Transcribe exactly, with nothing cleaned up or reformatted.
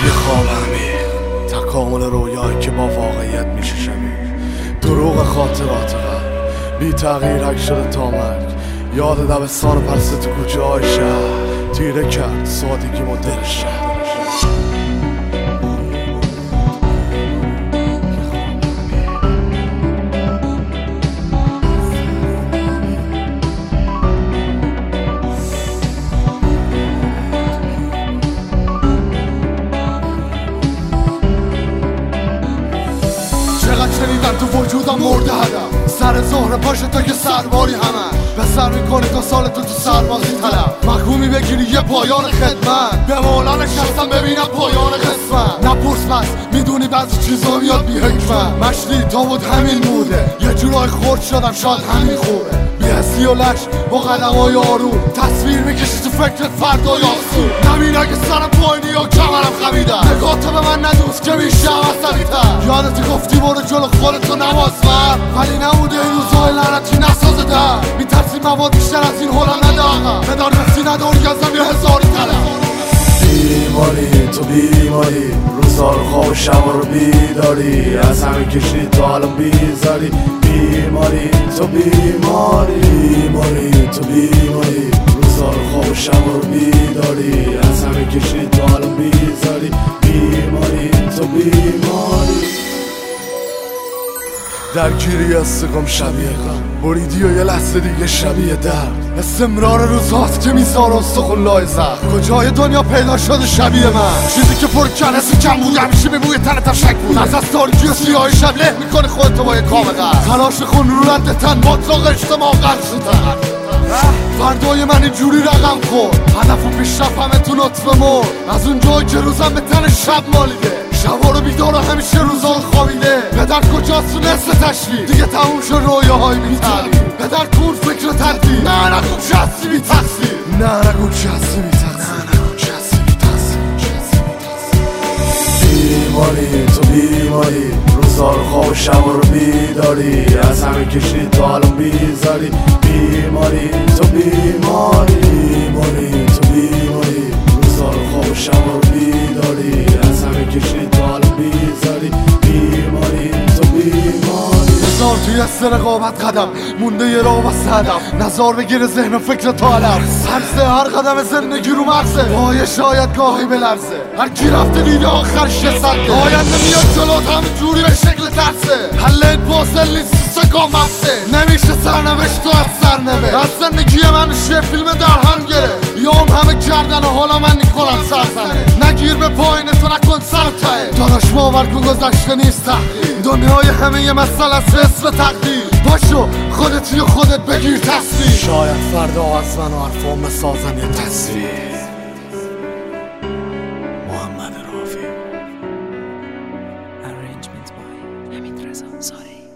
یه خواب همین تکامل رویایی که با واقعیت میشه شبیه، دروغ خاطرات قبل بی تغییر حک شده تا مرگ. یاد دبستان پرسه تو کوچه های شهر تیره کرد سادگی ما دل شهر. شنیدم تو وجودم مرده هدم سر ظهر پاشه تا که سرباری همه به سر میکنی تا سال تو تو سربازی طلب محکومی بگیری یه پایان خدمت به مولا نشستم ببینم پایان قسمت. نپرس بس میدونی بعضی چیزا میاد بی حکمت. مشتی تا بود همین بوده یه جورای خورد شدم شاید همین خوبه. بی‌حسی و لش با قدمای آروم تصویر میکشی تو فکرت فردا یا سو. نمین اگه سرم پایینی یا کمرم خمیدم نگاه تو به من ندوست که میشه عصبی تر. یادتی گفتی برو جلو خودتو نواز بر ولی نبوده این روزهای لعنتی نسازه در. میترسی مواد بیشتر از این هلم نده آقا پدر کسی نداری ازم یه هزاری طلب. بیماری تو بیماری روزا رو خواب شب رو بیداری از همه کشی تو الان بیزاری. بیماری تو بیماری بیماری تو بیماری روزا رو خواب شب رو بیداری از همه کشی تو الان بیزاری. بیماری تو بیماری درگیری استقام شبیه غم بریدی و یه لحظه دیگه شبیه درد. استمرار روزهاست که میذاره استخون لای زخم. کجای دنیا پیدا شده شبیه من چیزی که پر کنسی کم بود همیشه به بوی تنت شک بود. از از تاریکی و سیاهی شب له میکنی خودتو با یه کام قرد. تلاش خون رو رد تن باطلاق اجتماع قرد شدن. فردای من اینجوری رقم خورد هدف و پیشرفت همه تو نطفه مرد. از اون جایی که روزم به تن شب مالیده شبا رو بیدار و همیشه روزا رو خوابیده. پدر کجاست تو نصف تشویق دیگه تموم شد رویاهای بی تعبیر. پدر کن فکر تدبیر نه نگو چه هستی بی تقصیر. نه نگو چه هستی بی تقصیر. بیماری تو بیماری روزا رو خواب شب رو بیداری از همه کشی تو الان بیزاری. بیماری تو بیماری بیماری تو بیماری روزا رو خواب شب رو بیداری از همه کشی تو الان بیزاری. بیماری تو بیماری هزار توی است رقابت قدم مونده یه راه بسته هدف. نظار بگیره ذهن و فکر تا علم سرسه هر قدم زندگی رو مغزه پای شاید گاهی بلرزه. هر کی رفته دیده آخرش یه سده آینده میاد جلوت همین جوری به شکل ترسه. حل این پازل نیست سکام مفته نمیشه سرنوشت تو از سرنوشت. از زندگی من یه فیلم در هم گره یام همه کردن و حالا من نیکنم سرزنه. نگیر به پایین تو نکن سر ته دانش باور کن گذشته نیست تحقیل. دنیای همه یه مسئله است اسم تقدیر. باشو خودتی و خودت بگیر تصویر. شاید فردا از من و حرفام بسازن یه تصویر. محمد رافی Arrangement by Hamid Reza Ansari.